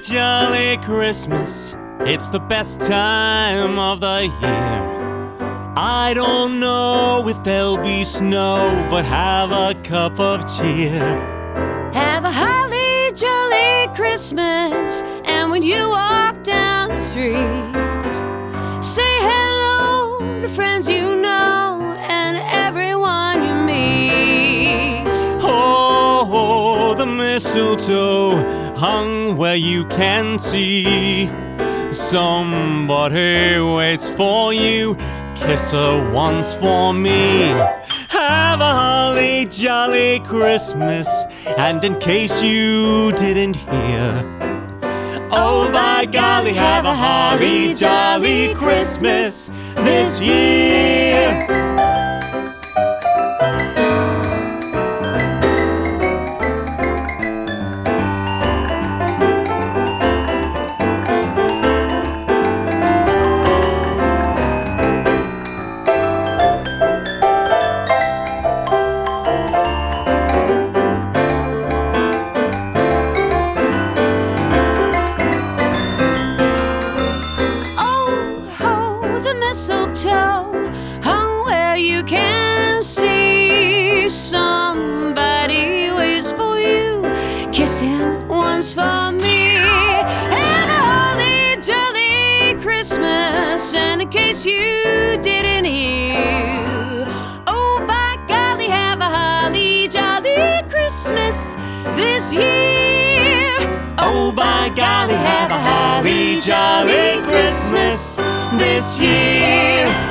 jolly Christmas. It's the best time of the year. I don't know if there'll be snow, but have a cup of cheer. Have a holly jolly Christmas, and when you walk down the street, say hello to friends you know and everyone you meet. Oh, the mistletoe hung where you can see. Somebody waits for you, kiss her once for me. Have a holly jolly Christmas, and in case you didn't hear, oh by golly, have a holly jolly Christmas this year. Mistletoe hung where you can see. Somebody waits for you, kiss him once for me. Have a holly jolly Christmas, and in case you didn't hear, oh by golly, have a holly jolly Christmas this year. Oh by golly, have a holly jolly Christmas this year.